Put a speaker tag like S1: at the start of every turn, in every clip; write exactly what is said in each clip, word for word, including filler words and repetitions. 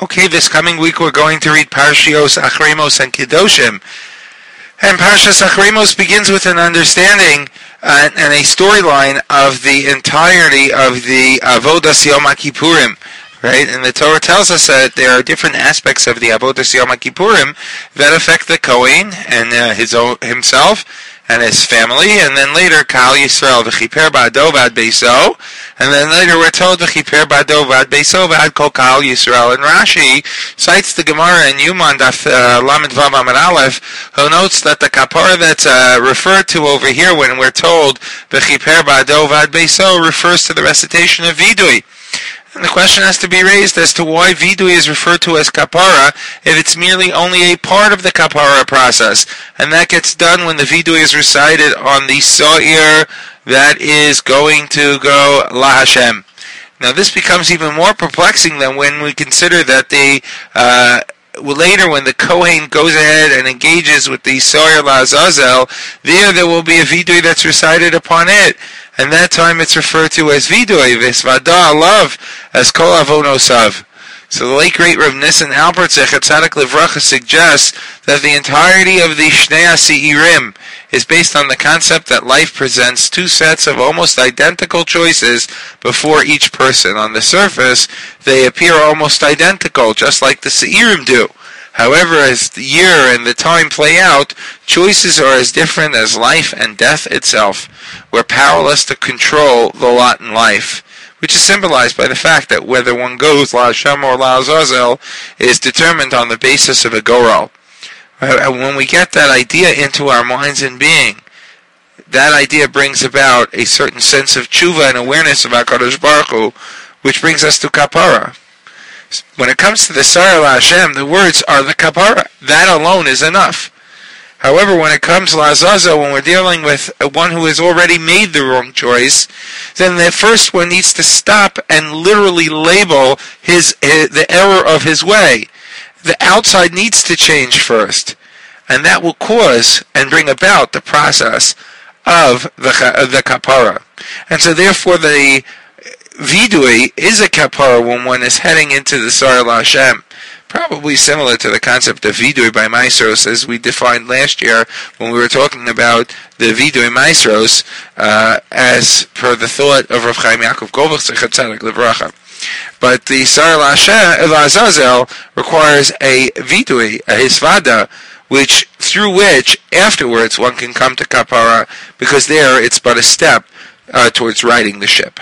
S1: Okay, this coming week we're going to read Parshios Achremos and Kedoshim. And Parshas Achremos begins with an understanding uh, and a storyline of the entirety of the Avodas Yom Kippurim. Right? And the Torah tells us that there are different aspects of the Avodas Yom Kippurim that affect the Kohen and uh, his own, himself and his family, and then later Kal Yisrael v'chiper ba'ado v'ad beiso, and then later we're told v'chiper ba'ado v'ad beiso v'ad kol Kal Yisrael. And Rashi cites the Gemara in Yuman Daf uh, Lamed Vav Amud Aleph, who notes that the kapara that's uh, referred to over here when we're told v'chiper ba'ado v'ad beiso refers to the recitation of Vidui. And the question has to be raised as to why vidui is referred to as kapara if it's merely only a part of the kapara process. And that gets done when the vidui is recited on the sa'ir that is going to go la Hashem. Now this becomes even more perplexing than when we consider that the uh, later when the Kohen goes ahead and engages with the sa'ir la Azazel, there there will be a vidui that's recited upon it. And that time it's referred to as vidui, visvada alav, as kol avonosav. So the late great Rav Nissen Alpert Zecher Tzadik Livracha suggests that the entirety of the Shnei HaSeirim is based on the concept that life presents two sets of almost identical choices before each person. On the surface, they appear almost identical, just like the Seirim do. However, as the year and the time play out, choices are as different as life and death itself. We're powerless to control the lot in life, which is symbolized by the fact that whether one goes La Hashem or La Azazel is determined on the basis of a goral. And when we get that idea into our minds and being, that idea brings about a certain sense of tshuva and awareness of HaKadosh Baruch Hu, which brings us to kapara. When it comes to the Sa'ir La Hashem, the words are the kapara. That alone is enough. However, when it comes to La Azazel, when we're dealing with one who has already made the wrong choice, then the first one needs to stop and literally label his, his the error of his way. The outside needs to change first, and that will cause and bring about the process of the, of the kapara. And so therefore the vidui is a kapara when one is heading into the Sa'ir La Hashem. Probably similar to the concept of vidui by Maasros as we defined last year when we were talking about the vidui Maasros uh, as per the thought of Rav Chaim Yaakov Goldberg Zecher Tzadik Livracha. But the Sa'ir La Azazel requires a vidui, a hisvada, which through which afterwards one can come to kapara, because there it's but a step uh, towards righting the ship.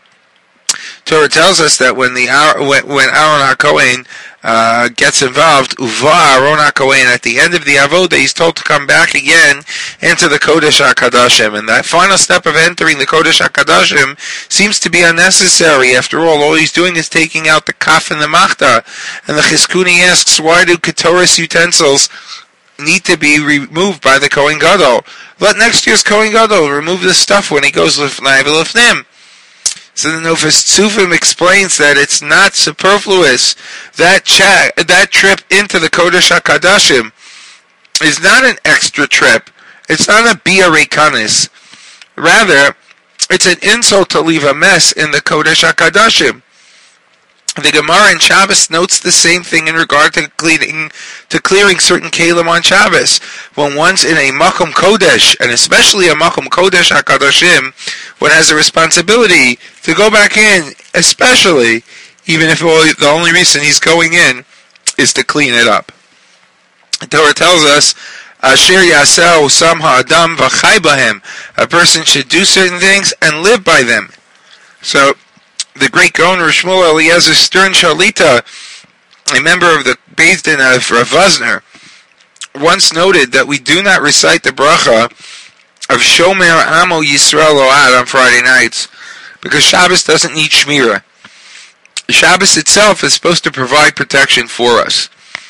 S1: Torah tells us that when the when, when Aaron HaKohen uh, gets involved, Uva Aaron HaKohen, at the end of the Avodah, he's told to come back again into the Kodesh HaKadoshim. And that final step of entering the Kodesh HaKadoshim seems to be unnecessary. After all, all he's doing is taking out the kaf and the machta. And the Chizkuni asks, why do Ketoris utensils need to be removed by the Kohen Gadol? Let next year's Kohen Gadol remove the stuff when he goes Lifnai V'Lifnim. So the Nofes Tzufim explains that it's not superfluous. That cha- that trip into the Kodesh HaKadoshim is not an extra trip. It's not a biarekanis. Rather, it's an insult to leave a mess in the Kodesh HaKadoshim. The Gemara in Shabbos notes the same thing in regard to cleaning, to clearing certain kelim on Shabbos. When one's in a Makom Kodesh, and especially a Makom Kodesh HaKadoshim, one has a responsibility to go back in, especially, even if the only reason he's going in is to clean it up. The Torah tells us, Asher Yaseh Usam Ha'adam V'chai Bahem. A person should do certain things and live by them. So, the great Gaon Rosh Shmuel Eliezer Stern Shalita, a member of the Beis Din of Rav Vosner, once noted that we do not recite the bracha of Shomer Amo Yisrael Oad on Friday nights because Shabbos doesn't need Shmira. Shabbos itself is supposed to provide protection for us.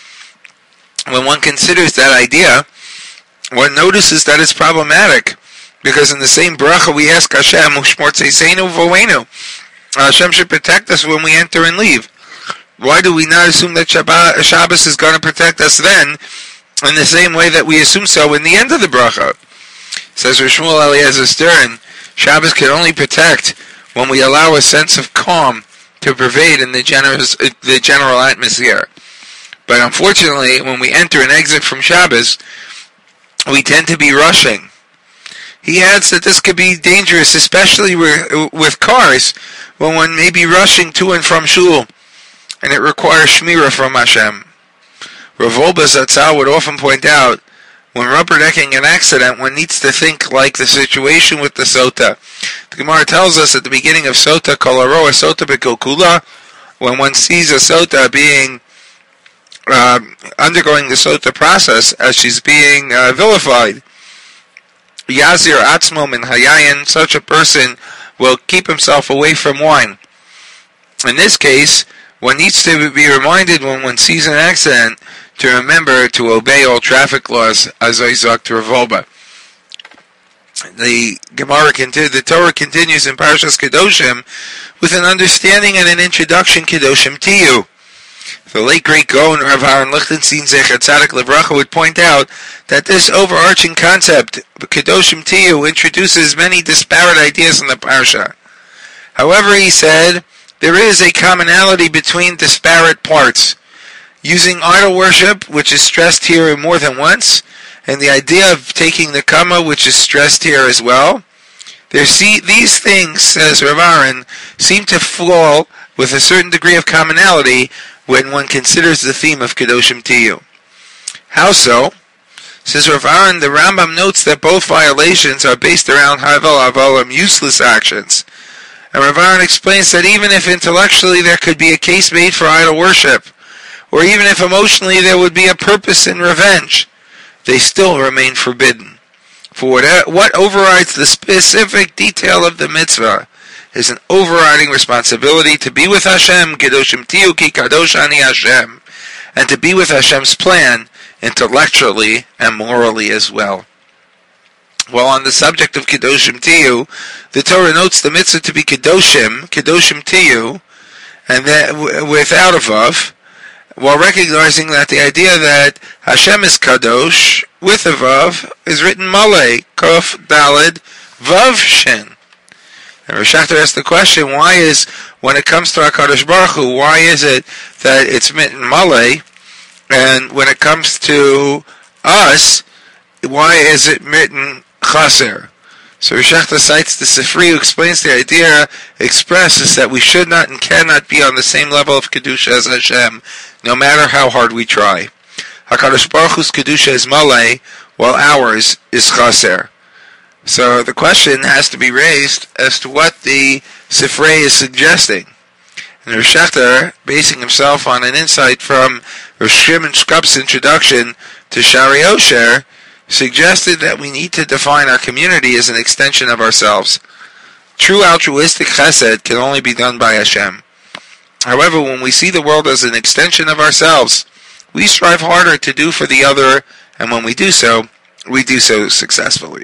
S1: When one considers that idea, one notices that it's problematic, because in the same bracha we ask Hashem, Ushmor Tzeisenu V'Oenu, Hashem should protect us when we enter and leave. Why do we not assume that Shabbat, Shabbos is going to protect us then, in the same way that we assume so in the end of the bracha? Says Rosh Shmuel Eliezer Stern, Shabbos can only protect when we allow a sense of calm to pervade in the, generous, the general atmosphere. But unfortunately, when we enter and exit from Shabbos, we tend to be rushing. He adds that this could be dangerous, especially with cars, when one may be rushing to and from shul, and it requires shmirah from Hashem. Rav Wolbe Zatzal would often point out, when rubbernecking an accident, one needs to think like the situation with the sota. The Gemara tells us at the beginning of sota, kol haroa sota b'kol kula, when one sees a sota being uh, undergoing the sota process as she's being uh, vilified, yazir atzmo min hayayin, such a person will keep himself away from wine. In this case, one needs to be reminded when one sees an accident to remember to obey all traffic laws, as I zok to Rav Wolbe. The Gemara continues, the Torah continues in Parashas Kedoshim with an understanding and an introduction, Kedoshim Tiyu. The late great Gaon Rav Aaron Lichtenstein Zecher Tzadik Livracha would point out that this overarching concept, Kedoshim Tiyu, introduces many disparate ideas in the Parsha. However, he said, there is a commonality between disparate parts. Using idol worship, which is stressed here more than once, and the idea of taking the kama, which is stressed here as well. There see, these things, says Rav Aaron, seem to fall with a certain degree of commonality when one considers the theme of Kedoshim Tiyu. How so? Says Rav Aaron, the Rambam notes that both violations are based around havel avalim, useless actions. And Rav Aaron explains that even if intellectually there could be a case made for idol worship, or even if emotionally there would be a purpose in revenge, they still remain forbidden. For what, what overrides the specific detail of the mitzvah is an overriding responsibility to be with Hashem, Kedoshim Tiyu ki kadosh ani Hashem, and to be with Hashem's plan intellectually and morally as well. While on the subject of Kedoshim Tiyu, the Torah notes the mitzvah to be Kedoshim, Kedoshim Tiyu, and that w- without a vav, while recognizing that the idea that Hashem is Kadosh, with a Vav, is written Malay, Kof, Dalid, Vav, Shin. And Rosh Hashanah asked the question, why is, when it comes to HaKadosh Baruch Hu, why is it that it's written Malay, and when it comes to us, why is it written Chaser? So Rosh Hashanah cites the Sifri, who explains the idea, expresses that we should not and cannot be on the same level of Kedusha as Hashem, no matter how hard we try. HaKadosh Baruch Hu's Kedusha is Malay, while ours is Chaser. So the question has to be raised as to what the Sifrei is suggesting. And Rosh Hashanah, basing himself on an insight from Rosh Shimon Shkup's introduction to Shari Osher, suggested that we need to define our community as an extension of ourselves. True altruistic chesed can only be done by Hashem. However, when we see the world as an extension of ourselves, we strive harder to do for the other, and when we do so, we do so successfully.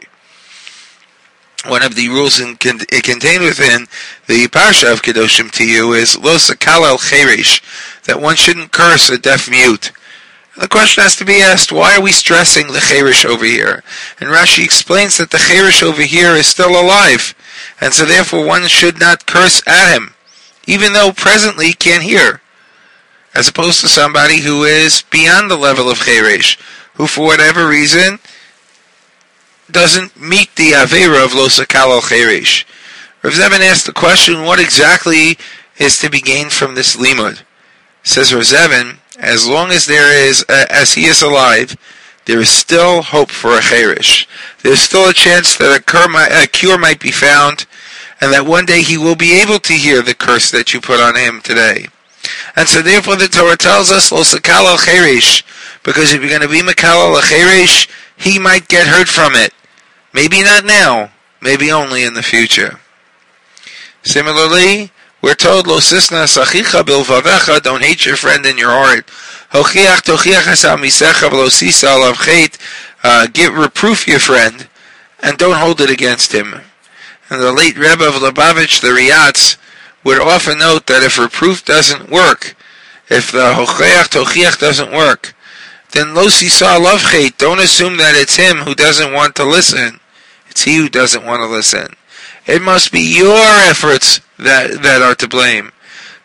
S1: One of the rules in, it contained within the Parsha of Kedoshim Tiyu is Lo Sakala El Cheresh, that one shouldn't curse a deaf mute. The question has to be asked, why are we stressing the Cheresh over here? And Rashi explains that the Cheresh over here is still alive, and so therefore one should not curse at him, even though presently he can't hear, as opposed to somebody who is beyond the level of Cheresh, who for whatever reason doesn't meet the Aveira of Lo Sakal Al Cheresh. Rav Zevin asked the question, what exactly is to be gained from this limud? Says Rav Zevin, as long as there is, uh, as he is alive, there is still hope for a Cheresh. There's still a chance that a cure, might, a cure might be found, and that one day he will be able to hear the curse that you put on him today. And so therefore the Torah tells us, Lo Sakal Al Cheresh, because if you're going to be Makal Al Cheresh, he might get hurt from it. Maybe not now, maybe only in the future. Similarly, we're told, Lo sisna sachicha bilvavecha, don't hate your friend in your heart. Hochiach tochiach es al misecha v'lo sisa alav chet, give reproof your friend, and don't hold it against him. And the late Rebbe of Lubavitch, the Riyatz, would often note that if reproof doesn't work, if the hochiach tochiach doesn't work, then lo sisa alav chet, don't assume that it's him who doesn't want to listen. It's he who doesn't want to listen. It must be your efforts that, that are to blame.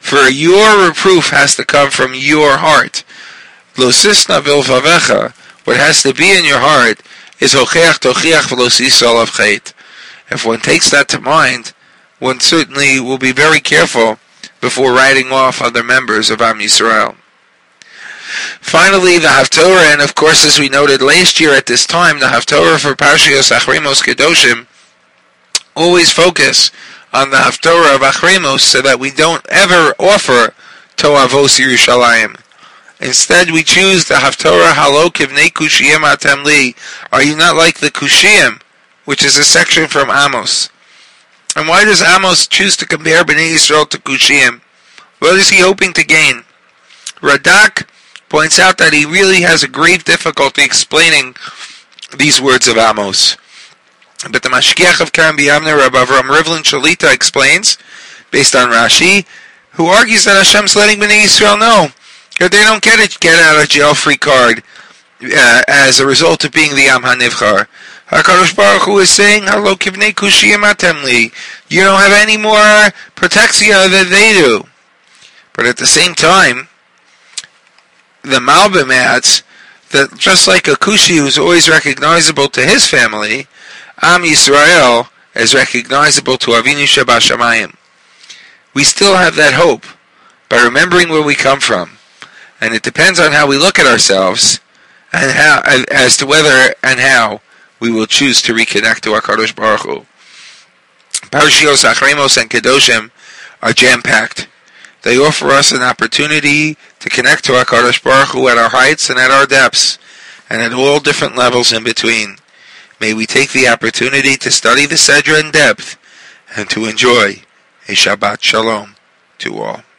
S1: For your reproof has to come from your heart. Lo sisna v'ilvavecha, what has to be in your heart is hocheach tochiach v'lo sisa alav chet. If one takes that to mind, one certainly will be very careful before writing off other members of Am Yisrael. Finally, the Haftorah, and of course as we noted last year at this time, the Haftorah for Parshiyos Achremos Kedoshim always focus on the Haftorah of Achremos so that we don't ever offer Toavos Yerushalayim. Instead, we choose the Haftorah Halo Kivnei Kushiyim Atem Li. Are you not like the Kushiyim, which is a section from Amos? And why does Amos choose to compare Bnei Yisrael to Kushiyim? What is he hoping to gain? Radak points out that he really has a grave difficulty explaining these words of Amos. But the Mashgiach of Karam B'Yamna, Rabbi Avram Rivlin Shalita, explains, based on Rashi, who argues that Hashem's letting Bnei Yisrael know that they don't get a get out of jail free card uh, as a result of being the Am HaNivchar. HaKadosh Baruch Hu is saying, Halo Kivnei Kushiyim Atem Li. You don't have any more protexia than they do. But at the same time, the Malbim adds that just like a Kushi who is always recognizable to his family, Am Yisrael is recognizable to Avinu Shebashamayim. We still have that hope by remembering where we come from, and it depends on how we look at ourselves and how, as to whether and how we will choose to reconnect to HaKadosh Baruch Hu. Parashiyos Achremos and Kedoshim are jam-packed. They offer us an opportunity to connect to HaKadosh Baruch Hu at our heights and at our depths, and at all different levels in between. May we take the opportunity to study the Sedra in depth, and to enjoy a Shabbat Shalom to all.